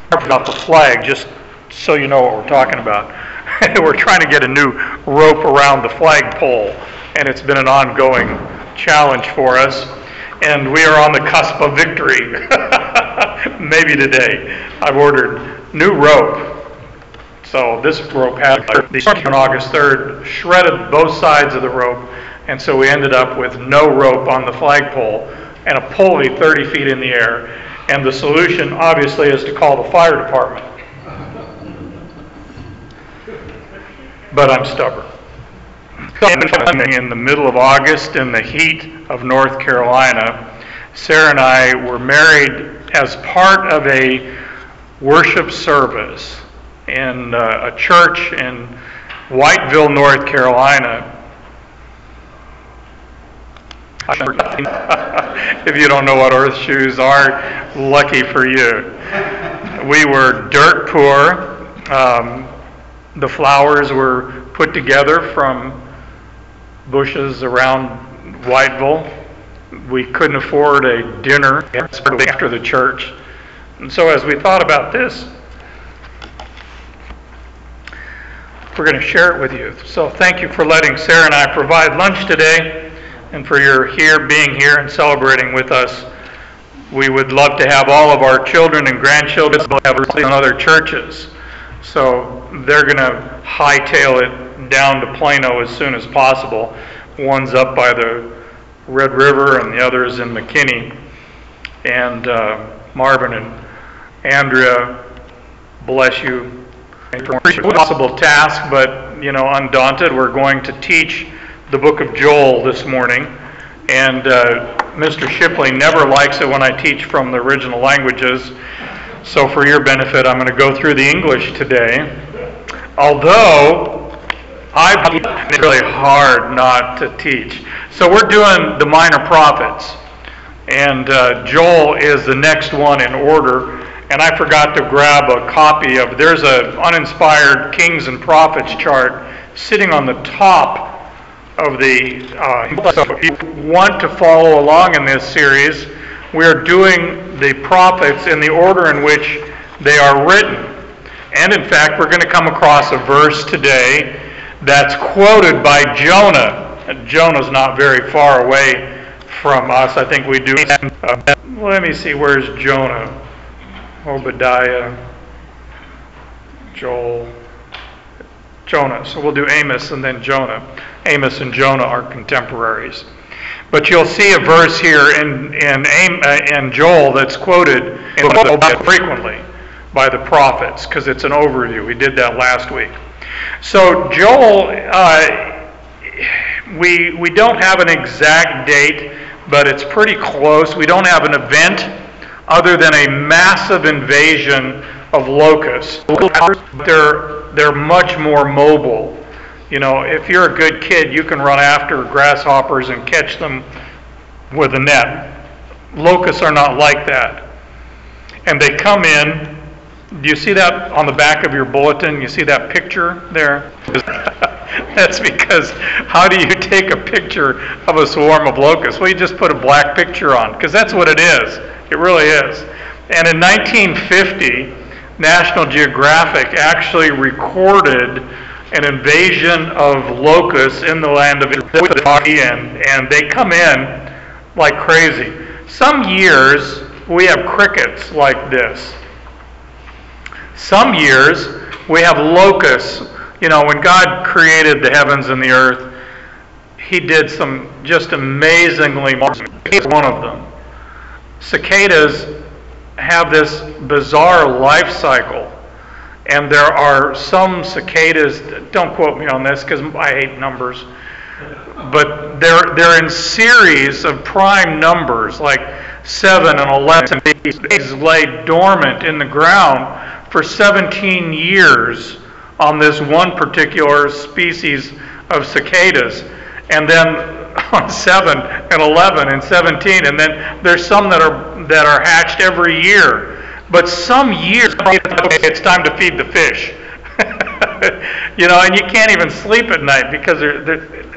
about the flag, just so you know what we're talking about. We're trying to get a new rope around the flagpole, and it's been an ongoing challenge for us. And we are on the cusp of victory. Maybe today. I've ordered new rope. So this rope had on August 3rd, shredded both sides of the rope, and so we ended up with no rope on the flagpole and a pulley 30 feet in the air. And the solution, obviously, is to call the fire department. But I'm stubborn. In the middle of August, in the heat of North Carolina, Sarah and I were married as part of a worship service in a church in Whiteville, North Carolina. If you don't know what earth shoes are, lucky for you. We were dirt poor. The flowers were put together from bushes around Whiteville. We couldn't afford a dinner after the church. And so as we thought about this, we're going to share it with you. So thank you for letting Sarah and I provide lunch today, and for your being here and celebrating with us. We would love to have all of our children and grandchildren in other churches. So they're going to hightail it down to Plano as soon as possible. One's up by the Red River and the other's in McKinney. And Marvin and Andrea, bless you. Impossible task, but undaunted. We're going to teach the book of Joel this morning, and Mr. Shipley never likes it when I teach from the original languages, so for your benefit I'm going to go through the English today, although I've been really hard not to teach. So we're doing the minor prophets, and Joel is the next one in order, and I forgot to grab a copy of, there's an uninspired Kings and Prophets chart sitting on the top of the, so if you want to follow along in this series, we are doing the prophets in the order in which they are written. And in fact, we're going to come across a verse today that's quoted by Jonah. Jonah's not very far away from us. I think we do. Let me see, where's Jonah? Obadiah, Joel, Jonah. So we'll do Amos and then Jonah. Amos and Jonah are contemporaries. But you'll see a verse here in Joel that's quoted frequently by the prophets because it's an overview. We did that last week. So Joel, we don't have an exact date, but it's pretty close. We don't have an event other than a massive invasion of locusts. They're much more mobile. If you're a good kid, you can run after grasshoppers and catch them with a net. Locusts are not like that. And they come in. Do you see that on the back of your bulletin? You see that picture there? That's because how do you take a picture of a swarm of locusts? Well, you just put a black picture on, because that's what it is. It really is. And in 1950, National Geographic actually recorded an invasion of locusts in the land of Israel, and they come in like crazy. Some years we have crickets like this. Some years we have locusts. When God created the heavens and the earth, He did some just amazingly, one of them. Cicadas have this bizarre life cycle. And there are some cicadas, don't quote me on this because I hate numbers, but they're in series of prime numbers, like 7 and 11. These lay dormant in the ground for 17 years on this one particular species of cicadas. And then on 7 and 11 and 17, and then there's some that are hatched every year. But some years, it's time to feed the fish. And you can't even sleep at night because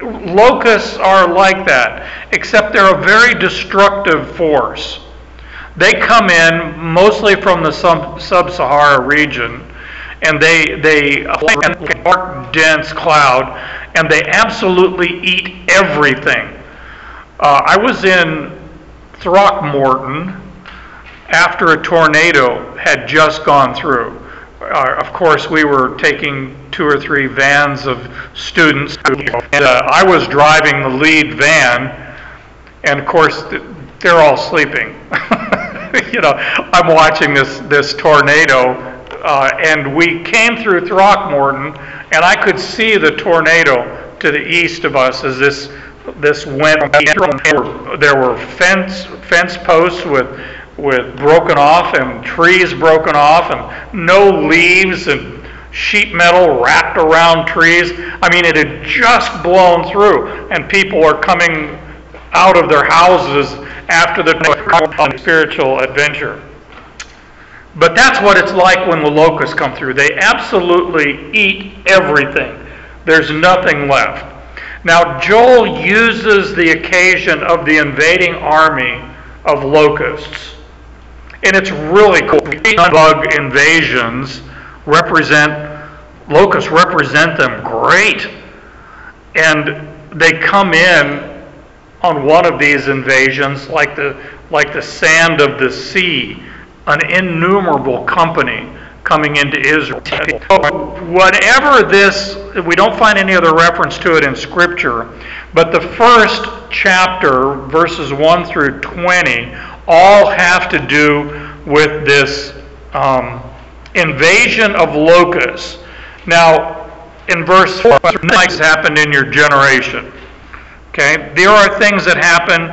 locusts are like that, except they're a very destructive force. They come in mostly from the sub-Sahara region, and they a dark, dense cloud, and they absolutely eat everything. I was in Throckmorton after a tornado had just gone through. Of course, we were taking 2 or 3 vans of students, and I was driving the lead van, and of course, they're all sleeping. I'm watching this tornado, and we came through Throckmorton, and I could see the tornado to the east of us as this went. There were fence posts with broken off and trees broken off and no leaves and sheet metal wrapped around trees. I mean, it had just blown through, and people are coming out of their houses after the spiritual adventure. But that's what it's like when the locusts come through. They absolutely eat everything. There's nothing left. Now, Joel uses the occasion of the invading army of locusts. And it's really cool. Bug invasions locusts represent them great. And they come in on one of these invasions like the sand of the sea, an innumerable company coming into Israel. Whatever this, we don't find any other reference to it in Scripture, but the first chapter, verses 1 through 20, all have to do with this invasion of locusts. Now, in verse 4, things happened in your generation. Okay? There are things that happen.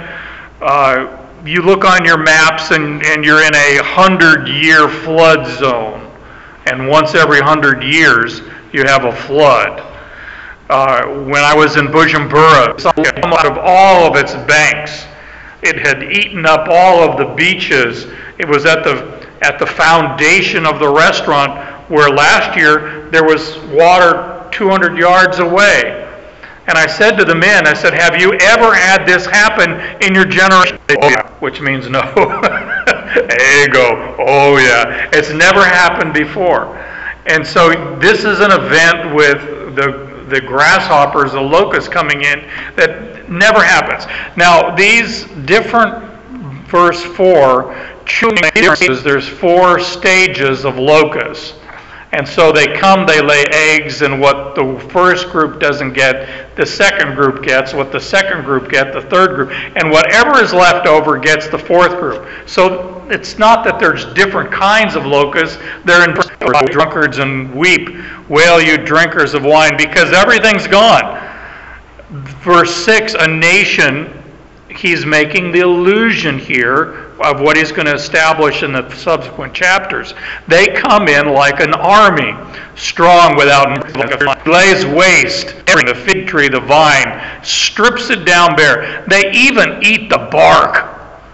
You look on your maps and you're in a 100-year flood zone. And once every 100 years, you have a flood. When I was in Bujumbura, out of all of its banks, it had eaten up all of the beaches. It was at the foundation of the restaurant where last year there was water 200 yards away. And I said to the men, I said, have you ever had this happen in your generation? Oh, yeah. Which means no. Ego. Oh, yeah. It's never happened before. And so this is an event with the grasshoppers, the locusts coming in that never happens. Now, these different, verse 4, there's 4 stages of locusts. And so they come, they lay eggs, and what the first group doesn't get, the second group gets. What the second group gets, the third group. And whatever is left over gets the fourth group. So it's not that there's different kinds of locusts. They're in drunkards and weep, wail you drinkers of wine, because everything's gone. Verse 6, a nation, he's making the allusion here of what he's going to establish in the subsequent chapters. They come in like an army, strong without, lays waste the fig tree, the vine, strips it down bare. They even eat the bark.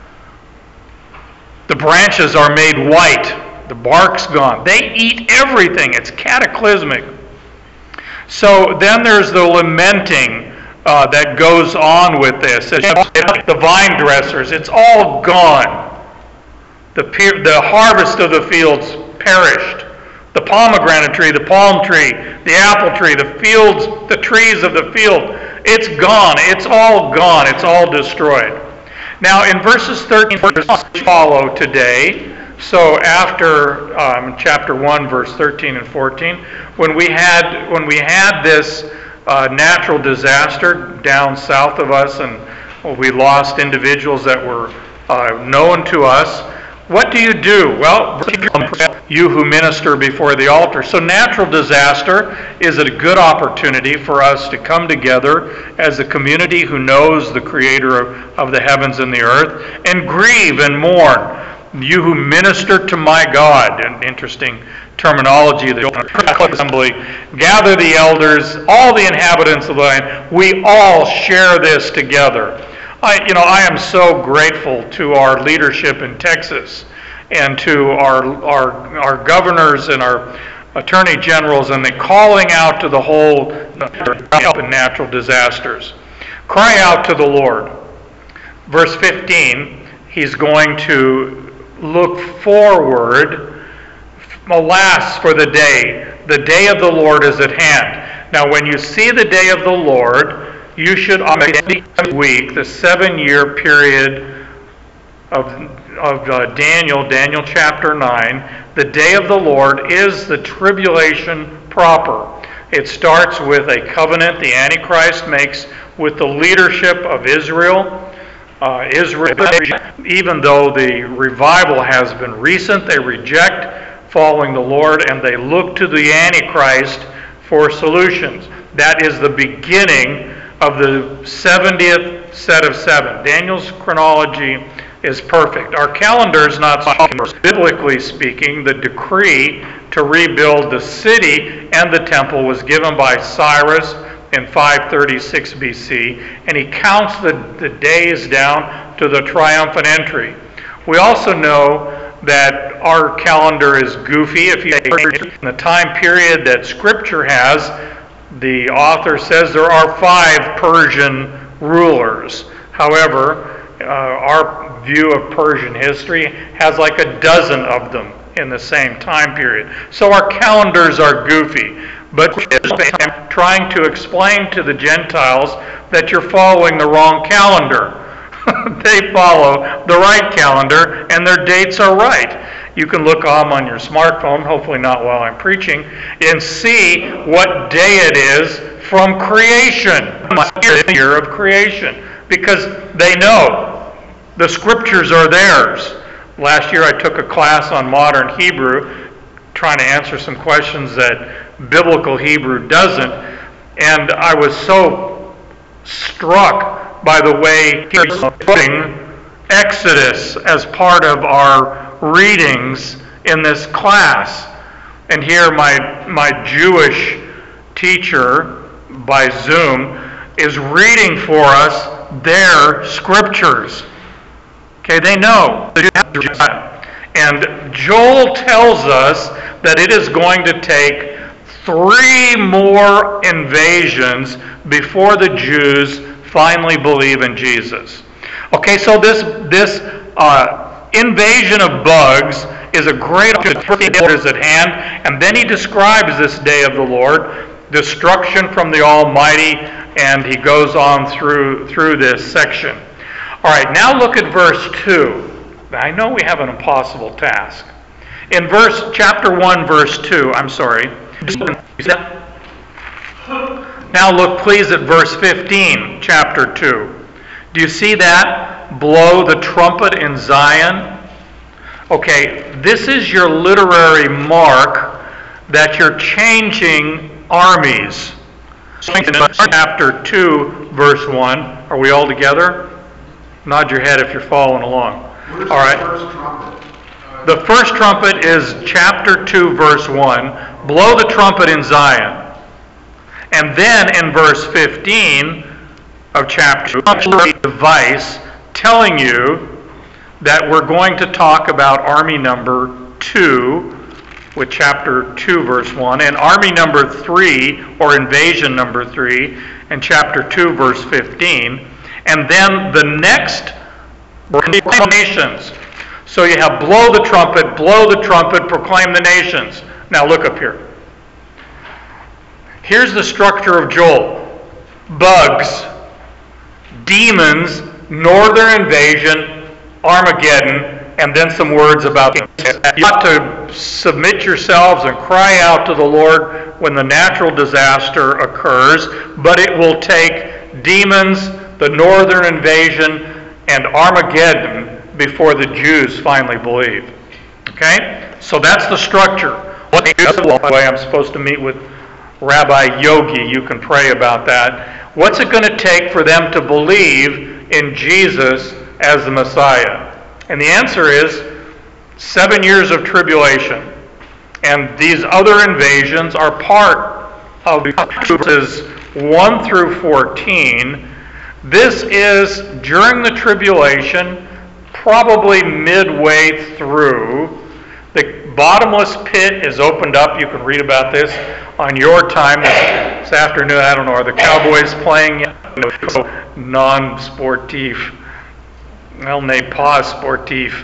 The branches are made white. The bark's gone. They eat everything. It's cataclysmic. So then there's the lamenting that goes on with this. It's the vine dressers, it's all gone. The harvest of the fields perished. The pomegranate tree, the palm tree, the apple tree, the fields, the trees of the field, it's gone. It's all gone. It's all destroyed. Now in verses 13 follow today. So after chapter 1, verse 13 and 14, when we had this natural disaster down south of us, and we lost individuals that were known to us. What do? Well, you who minister before the altar. So natural disaster is a good opportunity for us to come together as a community who knows the Creator of the heavens and the earth, and grieve and mourn. You who minister to my God, an interesting terminology, the assembly, gather the elders, all the inhabitants of the land, we all share this together. I am so grateful to our leadership in Texas and to our governors and our attorney generals, and the calling out to the whole help in natural disasters. Cry out to the Lord. Verse 15, he's going to look forward. Alas for the day of the Lord is at hand. Now when you see the day of the Lord, you should on the week, the 7-year period of Daniel chapter 9, the day of the Lord is the tribulation proper. It starts with a covenant the Antichrist makes with the leadership of Israel. Even though the revival has been recent, they reject following the Lord and they look to the Antichrist for solutions. That is the beginning of the 70th set of 7. Daniel's chronology is perfect. Our calendar is not biblically speaking. The decree to rebuild the city and the temple was given by Cyrus in 536 BC, and he counts the days down to the triumphant entry. We also know that our calendar is goofy. If you in the time period that Scripture has, the author says there are 5 Persian rulers. However, our view of Persian history has like a dozen of them in the same time period. So our calendars are goofy. But trying to explain to the Gentiles that you're following the wrong calendar. They follow the right calendar and their dates are right. You can look on your smartphone, hopefully not while I'm preaching, and see what day it is from creation, the year of creation, because they know the Scriptures are theirs. Last year I took a class on modern Hebrew, trying to answer some questions that biblical Hebrew doesn't, and I was so struck by the way he's putting Exodus as part of our readings in this class. And here my Jewish teacher by Zoom is reading for us their scriptures. Okay, they know. And Joel tells us that it is going to take 3 more invasions before the Jews finally believe in Jesus. Okay, so this invasion of bugs is a great opportunity that is at hand, and then he describes this day of the Lord, destruction from the Almighty, and he goes on through this section. All right, now look at verse 2. I know we have an impossible task. In chapter 1, verse 2, Now look please at verse 15, chapter 2. Do you see that? Blow the trumpet in Zion. Okay, this is your literary mark that you're changing armies. Chapter 2, verse 1. Are we all together? Nod your head if you're following along. All right. The first trumpet is chapter 2, verse 1. Blow the trumpet in Zion. And then in verse 15 of chapter 2, device telling you that we're going to talk about army number 2 with chapter 2, verse 1, and army number 3, or invasion number 3, in chapter 2, verse 15. And then the next nations. So you have blow the trumpet, proclaim the nations. Now look up here. Here's the structure of Joel. Bugs, demons, northern invasion, Armageddon, and then some words about you ought to submit yourselves and cry out to the Lord when the natural disaster occurs, but it will take demons, the northern invasion, and Armageddon before the Jews finally believe. Okay? So that's the structure. What way I'm supposed to meet with Rabbi Yogi, you can pray about that. What's it going to take for them to believe in Jesus as the Messiah? And the answer is 7 years of tribulation. And these other invasions are part of verses 1 through 14. This is during the tribulation, probably midway through. The bottomless pit is opened up. You can read about this on your time this afternoon. I don't know, are the Cowboys playing yet? Non-sportif. Well, n'est pas sportif.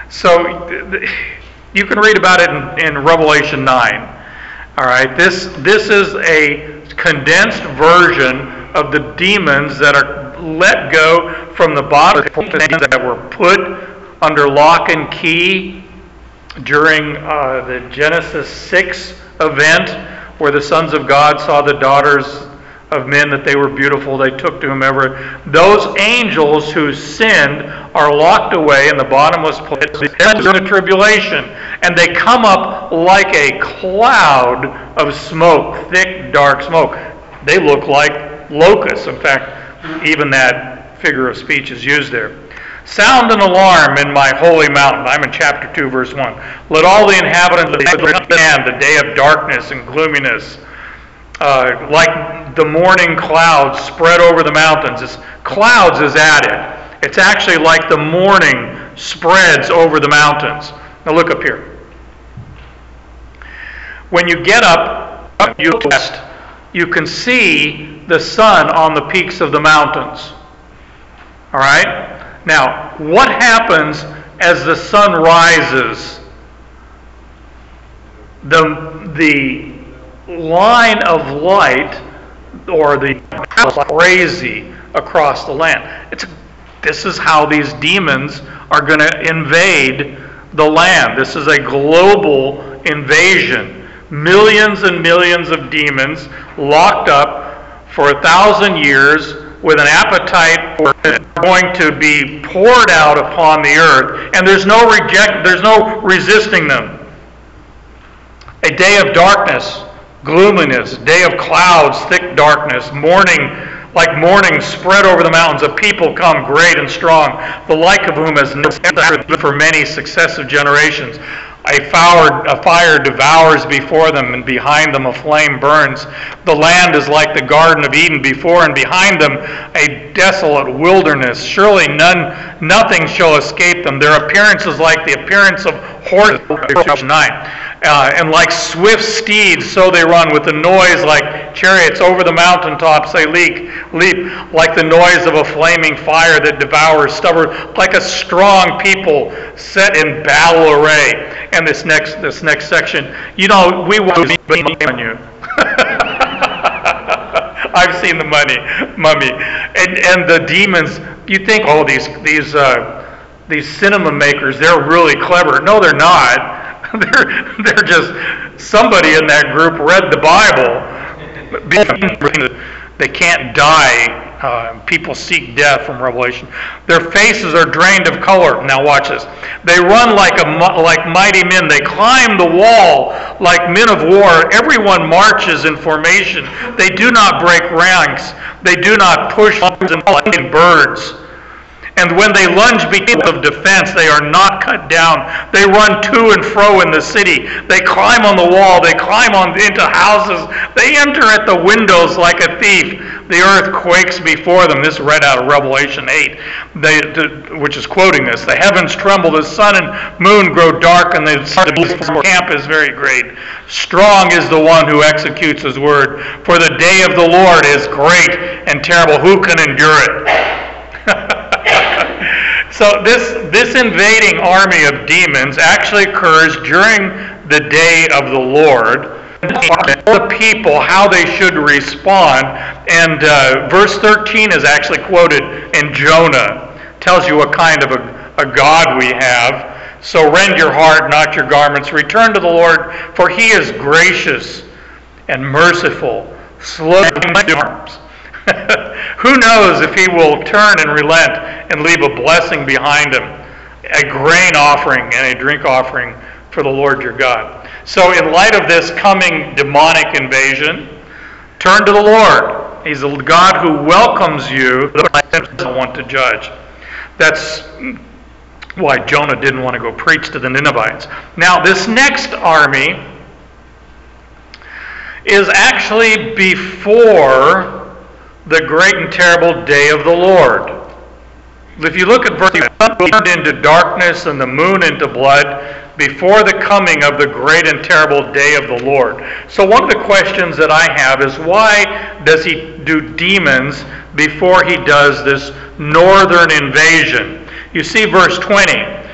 So you can read about it in Revelation 9. All right, this is a condensed version of the demons that are let go from the body, that were put under lock and key during the Genesis 6 event, where the sons of God saw the daughters of men that they were beautiful, they took to whomever. Those angels who sinned are locked away in the bottomless pit during the tribulation, and they come up like a cloud of smoke, thick, dark smoke. They look like locusts. In fact, even that figure of speech is used there. Sound an alarm in my holy mountain. I'm in chapter 2, verse 1. Let all the inhabitants of the land, the day of darkness and gloominess, like the morning clouds spread over the mountains. Clouds is added. It's actually like the morning spreads over the mountains. Now look up here. When you get up, you look west, you can see the sun on the peaks of the mountains. All right? Now, what happens as the sun rises? The line of light, or the crazy across the land. This is how these demons are going to invade the land. This is a global invasion. Millions and millions of demons locked up for 1,000 years with an appetite for going to be poured out upon the earth, and there's no resisting them. A day of darkness, gloominess, day of clouds, thick darkness, morning, like morning spread over the mountains. A people come great and strong, the like of whom has never for many successive generations. A fire devours before them, and behind them a flame burns. The land is like the Garden of Eden, before and behind them a desolate wilderness. Surely nothing shall escape them. Their appearance is like the appearance of horses. 9. And like swift steeds, so they run, with a noise like chariots. Over the mountaintops they leap, like the noise of a flaming fire that devours stubborn, like a strong people set in battle array. And this next section, we won't be on you. I've seen the mummy, and the demons. You think, these cinema makers, they're really clever. No, they're not. They're just somebody in that group read the Bible. They can't die. People seek death from Revelation. Their faces are drained of color. Now watch this. They run like mighty men. They climb the wall like men of war. Everyone marches in formation. They do not break ranks. They do not push like birds. And when they lunge because of defense, they are not cut down. They run to and fro in the city. They climb on the wall. They climb into houses. They enter at the windows like a thief. The earth quakes before them. This read out of Revelation 8, which is quoting this. The heavens tremble. The sun and moon grow dark, and the camp is very great. Strong is the one who executes his word. For the day of the Lord is great and terrible. Who can endure it? So this invading army of demons actually occurs during the day of the Lord. The people, how they should respond. And verse 13 is actually quoted in Jonah. Tells you what kind of a God we have. So rend your heart, not your garments. Return to the Lord, for he is gracious and merciful, slow to arms. Who knows if he will turn and relent and leave a blessing behind him, a grain offering and a drink offering for the Lord your God. So in light of this coming demonic invasion, turn to the Lord. He's a God who welcomes you, but doesn't want to judge. That's why Jonah didn't want to go preach to the Ninevites. Now this next army is actually before the great and terrible day of the Lord. If you look at verse 1, turned into darkness and the moon into blood before the coming of the great and terrible day of the Lord. So one of the questions that I have is, why does he do demons before he does this northern invasion? You see verse 20.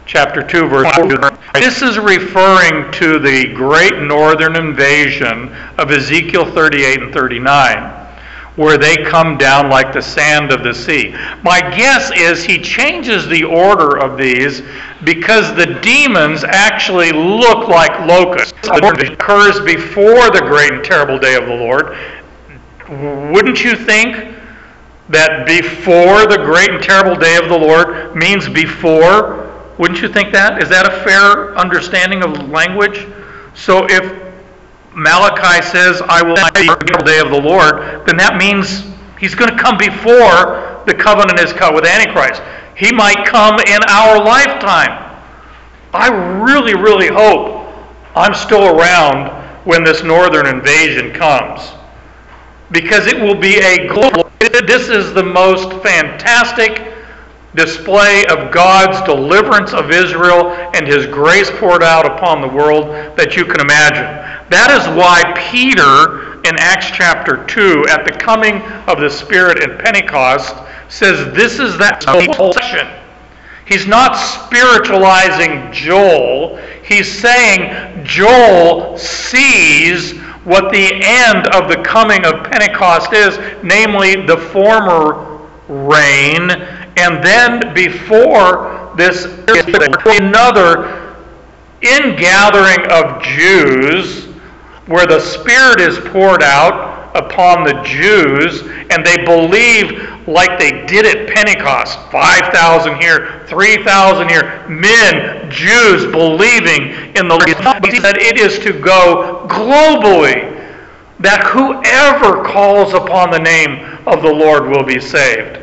chapter 2, verse 4. This is referring to the great northern invasion of Ezekiel 38 and 39, where they come down like the sand of the sea. My guess is he changes the order of these because the demons actually look like locusts. It occurs before the great and terrible day of the Lord. Wouldn't you think that before the great and terrible day of the Lord means before? Wouldn't you think that? Is that a fair understanding of language? So if Malachi says, I will not be the day of the Lord, then that means he's going to come before the covenant is cut with Antichrist. He might come in our lifetime. I really, really hope I'm still around when this northern invasion comes, because it will be a global. This is the most fantastic display of God's deliverance of Israel and His grace poured out upon the world that you can imagine. That is why Peter in Acts chapter 2, at the coming of the Spirit at Pentecost, says this is that whole section. He's not spiritualizing Joel. He's saying Joel sees what the end of the coming of Pentecost is, namely the former rain, and then before this another ingathering of Jews where the Spirit is poured out upon the Jews, and they believe like they did at Pentecost, 5,000 here, 3,000 here, men, Jews believing in the Lord. That it is to go globally, that whoever calls upon the name of the Lord will be saved.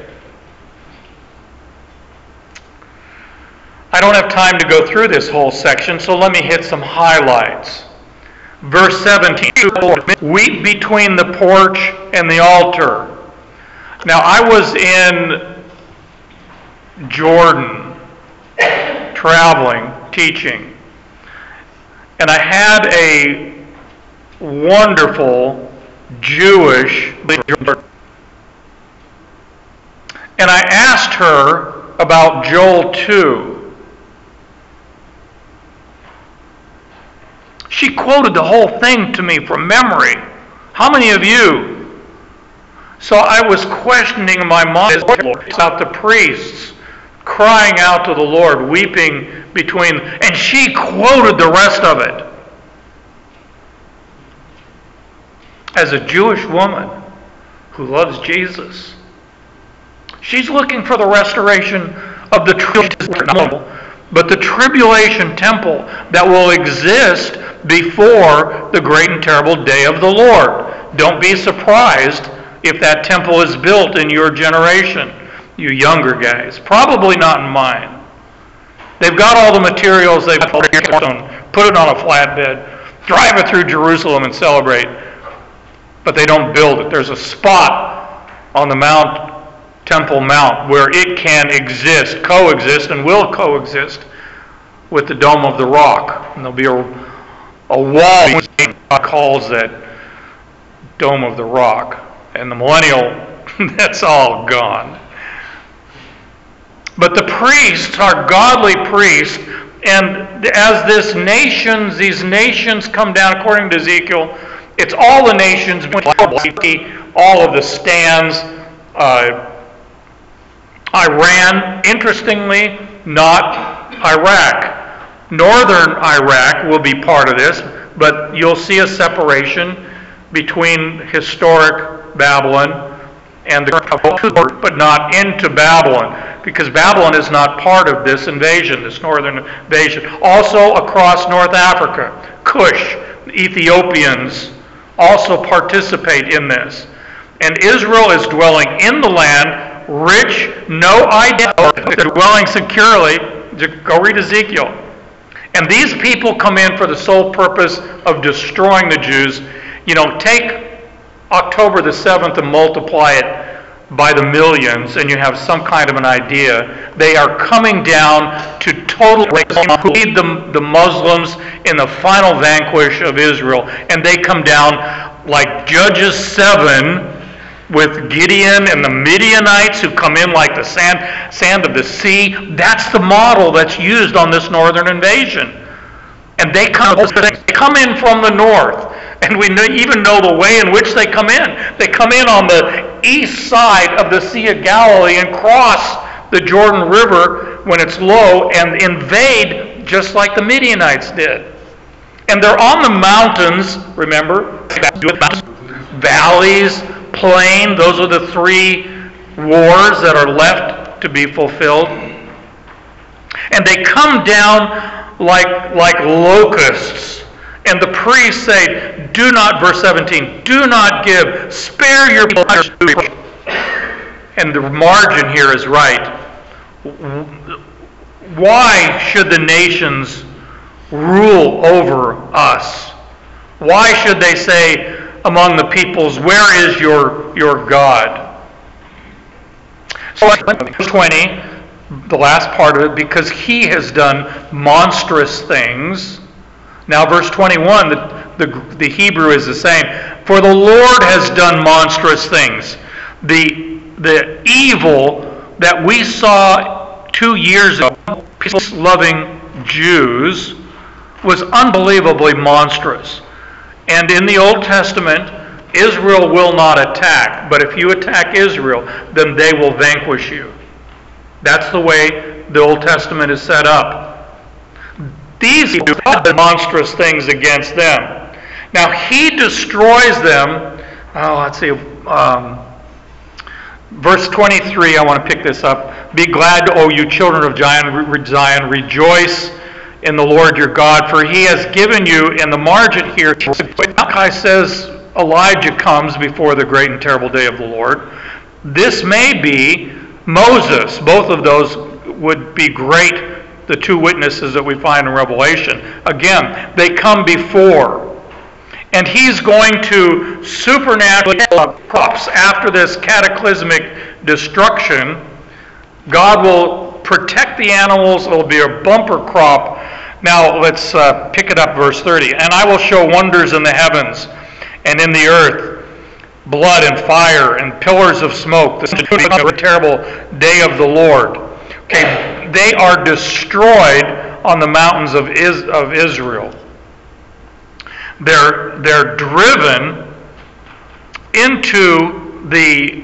I don't have time to go through this whole section, so let me hit some highlights. Verse 17, weep between the porch and the altar. Now, I was in Jordan, traveling, teaching, and I had a wonderful Jewish leader, and I asked her about Joel 2. She quoted the whole thing to me from memory. How many of you? So I was questioning in my mind about the priests crying out to the Lord, weeping between, and she quoted the rest of it. As a Jewish woman who loves Jesus, she's looking for the restoration of the tribulation, but the tribulation temple that will exist before the great and terrible day of the Lord. Don't be surprised if that temple is built in your generation, you younger guys. Probably not in mine. They've got all the materials, they've put it on a flatbed, drive it through Jerusalem and celebrate, but they don't build it. There's a spot on the Mount, Temple Mount, where it can exist, coexist, and will coexist with the Dome of the Rock. And there'll be a wall, calls that Dome of the Rock. And the millennial, that's all gone. But the priests are godly priests, and as these nations come down, according to Ezekiel, it's all the nations, all of the stands. Iran, interestingly, not Iraq. Northern Iraq will be part of this, but you'll see a separation between historic Babylon and the, but not into Babylon, because Babylon is not part of this invasion, this northern invasion. Also across North Africa, Cush, the Ethiopians also participate in this. And Israel is dwelling in the land, rich, no idea, they're dwelling securely. Go read Ezekiel. And these people come in for the sole purpose of destroying the Jews. You know, take October the 7th and multiply it by the millions, and you have some kind of an idea. They are coming down to totally lead the Muslims in the final vanquish of Israel. And they come down like Judges 7 with Gideon and the Midianites who come in like the sand of the sea. That's the model that's used on this northern invasion. And they come in from the north. And we even know the way in which they come in. They come in on the east side of the Sea of Galilee and cross the Jordan River when it's low and invade just like the Midianites did. And they're on the mountains, remember? Valleys, plain, those are the three wars that are left to be fulfilled. And they come down like locusts. And the priests say, do not, verse 17, do not give, spare your blood. And the margin here is right. Why should the nations rule over us? Why should they say among the peoples, where is your God? So verse 20, the last part of it, because he has done monstrous things. Now verse 21, the Hebrew is the same. For the Lord has done monstrous things. The evil that we saw 2 years ago, peace-loving Jews, was unbelievably monstrous. And in the Old Testament, Israel will not attack. But if you attack Israel, then they will vanquish you. That's the way the Old Testament is set up. These do monstrous things against them. Now he destroys them. Let's see. Verse 23, I want to pick this up. Be glad, O you children of Zion, rejoice in the Lord your God, for he has given you, in the margin here, Malachi says Elijah comes before the great and terrible day of the Lord. This may be Moses. Both of those would be great, the two witnesses that we find in Revelation. Again, they come before. And he's going to supernaturally crops after this cataclysmic destruction. God will protect the animals. It will be a bumper crop. Now let's pick it up, verse 30. And I will show wonders in the heavens and in the earth, blood and fire and pillars of smoke. This is a terrible day of the Lord. Okay, they are destroyed on the mountains of Israel. They're driven into the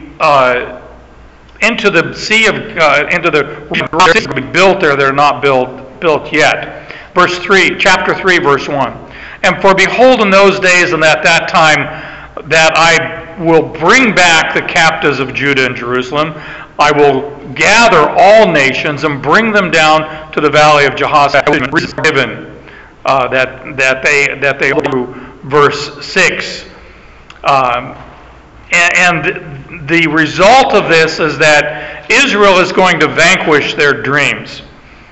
sea of into the built there. They're not built yet. Verse 3, chapter 3, verse 1. And for behold, in those days and at that time, that I will bring back the captives of Judah and Jerusalem. I will gather all nations and bring them down to the valley of Jehoshaphat, given that they do, verse 6. And the result of this is that Israel is going to vanquish their dreams.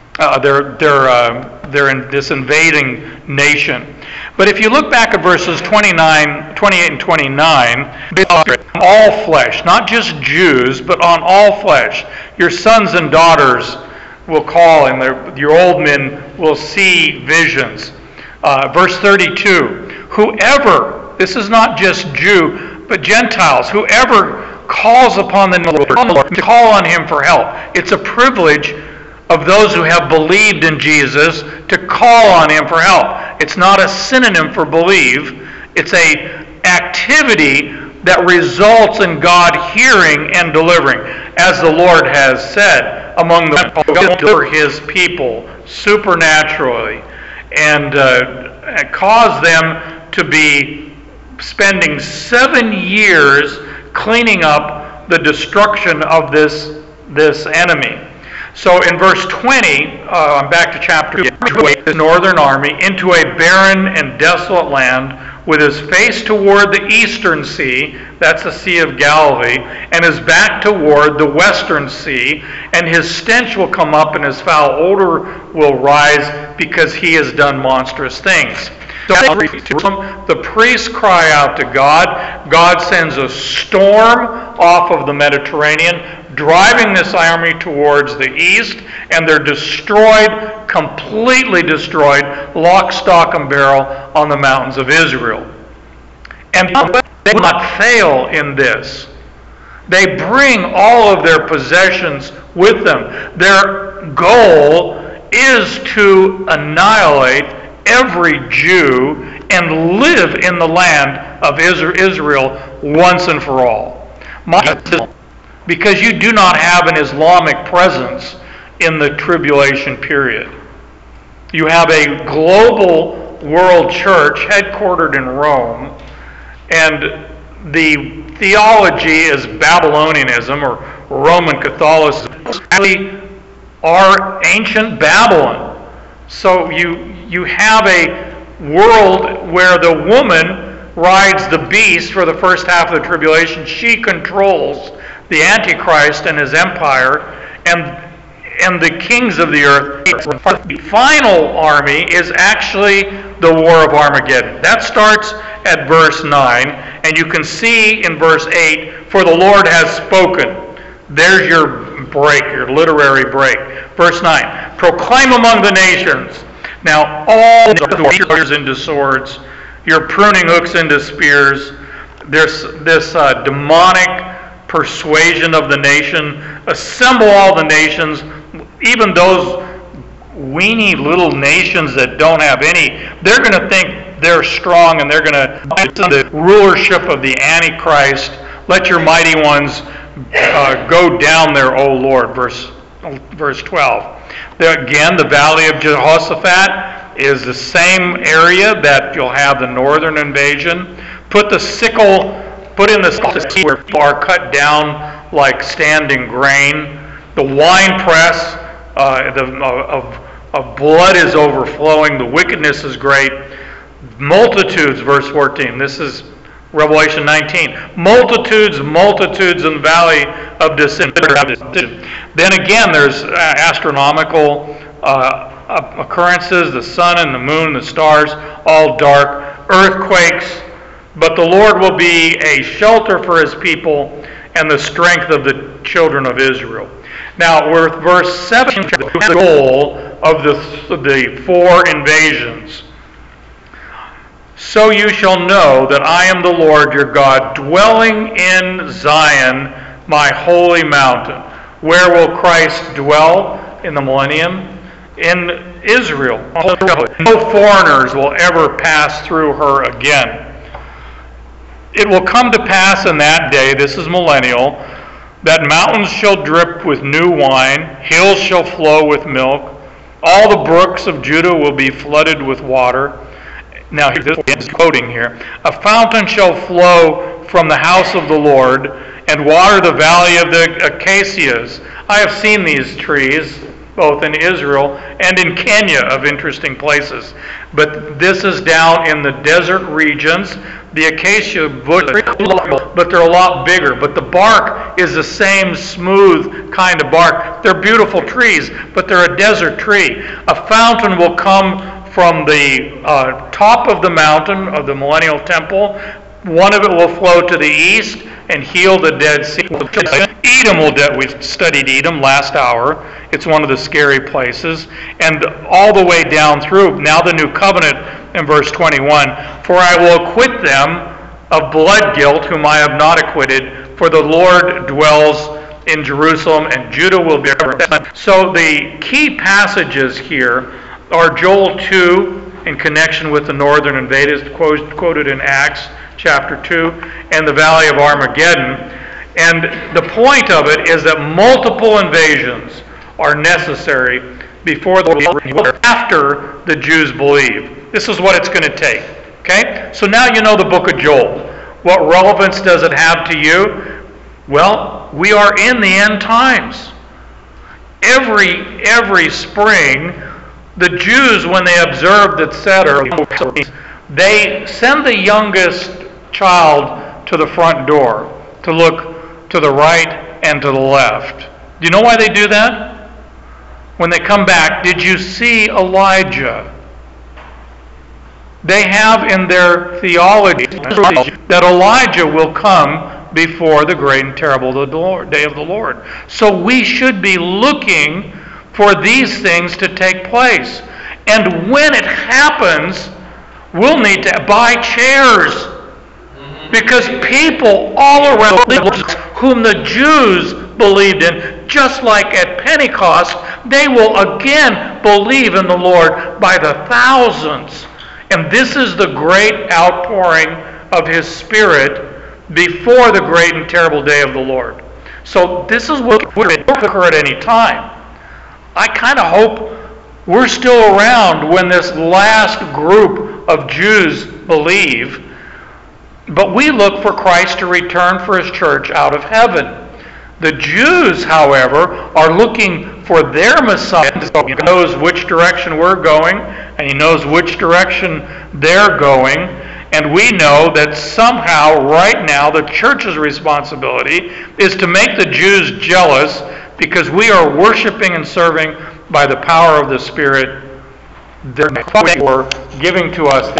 They're in this invading nation. But if you look back at verses 28 and 29, all flesh, not just Jews, but on all flesh. Your sons and daughters will call, and your old men will see visions. Verse 32, whoever, this is not just Jew, but Gentiles, whoever calls upon the Lord, to call on him for help. It's a privilege of those who have believed in Jesus to call on him for help. It's not a synonym for believe. It's a activity that results in God hearing and delivering, as the Lord has said, among the his people supernaturally, and cause them to be spending 7 years cleaning up the destruction of this enemy. So in verse 20, I'm back to chapter 2, the northern army into a barren and desolate land with his face toward the eastern sea, that's the Sea of Galilee, and his back toward the western sea, and his stench will come up and his foul odor will rise because he has done monstrous things. The priests cry out to God. God sends a storm off of the Mediterranean, driving this army towards the east, and they're destroyed, completely destroyed, lock, stock, and barrel on the mountains of Israel. And they will not fail in this. They bring all of their possessions with them. Their goal is to annihilate every Jew and live in the land of Israel once and for all. Because you do not have an Islamic presence in the tribulation period. You have a global world church headquartered in Rome, and the theology is Babylonianism or Roman Catholicism. They are ancient Babylon. So you have a world where the woman rides the beast for the first half of the tribulation. She controls the Antichrist and his empire, and the kings of the earth. The final army is actually the War of Armageddon. That starts at verse 9, and you can see in verse 8, for the Lord has spoken. There's your break, your literary break. Verse 9, proclaim among the nations. Now all the into swords, you're pruning hooks into spears. There's this demonic persuasion of the nation. Assemble all the nations, even those weeny little nations that don't have any. They're going to think they're strong, and they're going to the rulership of the Antichrist. Let your mighty ones go down there, O Lord. Verse 12. There again, the valley of Jehoshaphat is the same area that you'll have the northern invasion. Put in the sickle where people are cut down like standing grain. The winepress of blood is overflowing. The wickedness is great. Multitudes, verse 14. This is Revelation 19. Multitudes in the valley of decision. Then again, there's astronomical occurrences, the sun and the moon, the stars, all dark, earthquakes. But the Lord will be a shelter for his people and the strength of the children of Israel. Now, with verse 7, the goal of the four invasions. So you shall know that I am the Lord your God, dwelling in Zion, my holy mountain. Where will Christ dwell in the millennium? In Israel. No foreigners will ever pass through her again. It will come to pass in that day, this is millennial, that mountains shall drip with new wine, hills shall flow with milk, all the brooks of Judah will be flooded with water. Now, this is quoting here. A fountain shall flow from the house of the Lord and water the valley of the acacias. I have seen these trees, both in Israel and in Kenya, of interesting places. But this is down in the desert regions. The acacia bush, but they're a lot bigger. But the bark is the same smooth kind of bark. They're beautiful trees, but they're a desert tree. A fountain will come from the top of the mountain of the millennial temple. One of it will flow to the east and heal the Dead Sea. We studied Edom last hour. It's one of the scary places. And all the way down through, now the new covenant in verse 21, for I will acquit them of blood guilt whom I have not acquitted, for the Lord dwells in Jerusalem, and Judah will be. So the key passages here are Joel 2 in connection with the northern invaders, quoted in Acts chapter 2, and the Valley of Armageddon. And the point of it is that multiple invasions are necessary before after the Jews believe. This is what it's going to take. Okay? So now you know the book of Joel. What relevance does it have to you? Well, we are in the end times. Every spring, the Jews, when they observed, etc., they send the youngest child to the front door to look to the right and to the left. Do you know why they do that? When they come back, did you see Elijah? They have in their theology that Elijah will come before the great and terrible day of the Lord. So we should be looking for these things to take place. And when it happens, we'll need to buy chairs. Because people all around whom the Jews believed in, just like at Pentecost, they will again believe in the Lord by the thousands. And this is the great outpouring of His Spirit before the great and terrible day of the Lord. So this is what could occur at any time. I kind of hope we're still around when this last group of Jews believe, but we look for Christ to return for His church out of heaven. The Jews, however, are looking for their Messiah. He knows which direction we're going, and He knows which direction they're going. And we know that somehow, right now, the church's responsibility is to make the Jews jealous because we are worshiping and serving by the power of the Spirit. They're giving to us